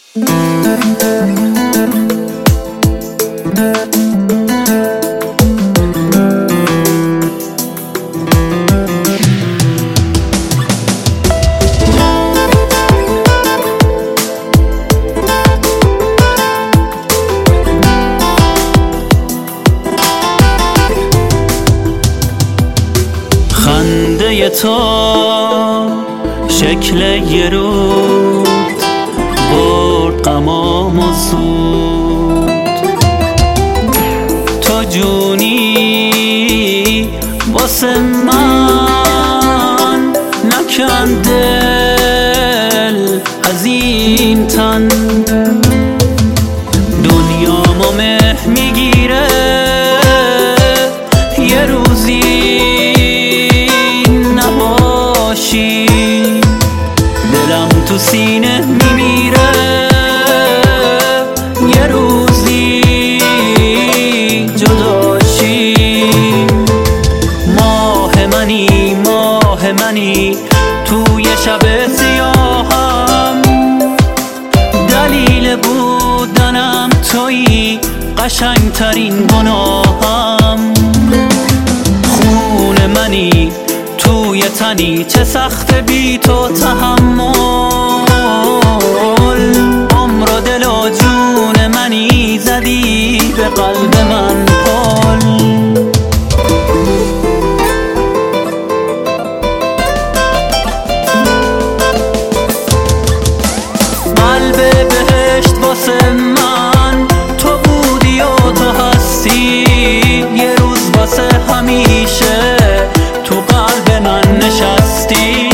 خنده تو شکل یه رود برد غمام و سود، تو جونی واسه من نکن دل از این تن، دنیامو مه میگیره یه روزی نباشی، دلم تو سینه میمیره یه روزی جداشی. ماه منی توی شب سیاهم، دلیل بودنم تویی قشنگترین گناهم، خون منی توی تنی چه سخت بی تو تحمل، عمر و دل و جون منی زدی به قلب من پل. قلب بهشت واسه من تو بودی و تو هستی، یه روز واسه همیشه تو قلب من نشستی،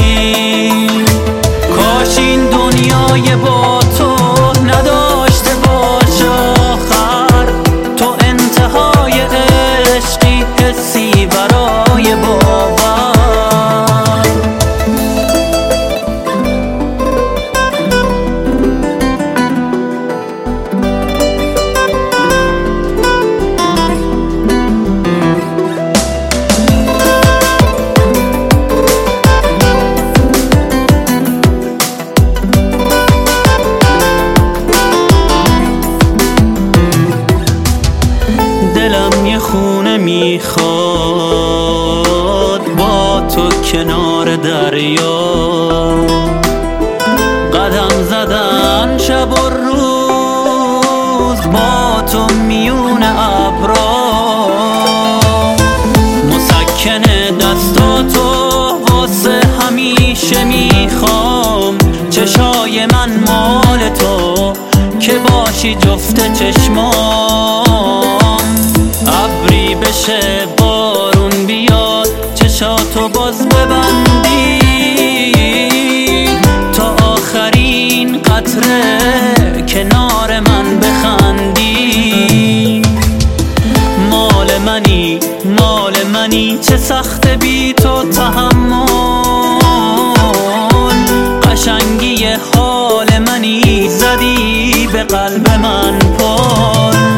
کاش این دنیای با تو نداشته باش آخر، تو انتهای عشقی حسی برای باور. دلم یه خونه میخواد با تو کنار دریا، قدم زدن شب و روز با تو میون ابرا، مسکن دستاتو واسه همیشه میخوام، چشای من مال تو که باشی جفت چشمام، ابری بشه بارون بیاد چشاتو باز ببندی، تا آخرین قطره کنار من بخندی، مال منی چه سخت بی تو تحمل، قشنگی حال منی زدی به قلب من پل.